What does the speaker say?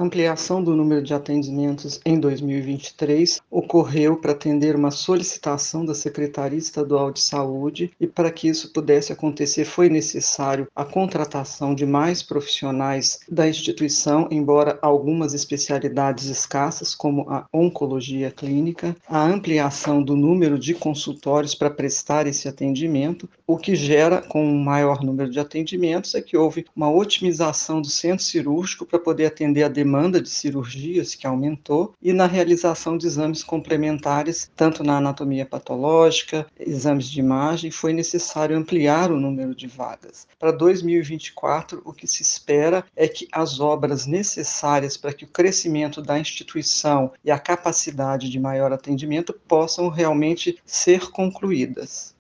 A ampliação do número de atendimentos em 2023 ocorreu para atender uma solicitação da Secretaria Estadual de Saúde, e para que isso pudesse acontecer foi necessário a contratação de mais profissionais da instituição, embora algumas especialidades escassas, como a oncologia clínica, a ampliação do número de consultórios para prestar esse atendimento, o que gera, com um maior número de atendimentos, é que houve uma otimização do centro cirúrgico para poder atender a demanda de cirurgias, que aumentou, e na realização de exames complementares, tanto na anatomia patológica, exames de imagem, foi necessário ampliar o número de vagas. Para 2024, o que se espera é que as obras necessárias para que o crescimento da instituição e a capacidade de maior atendimento possam realmente ser concluídas.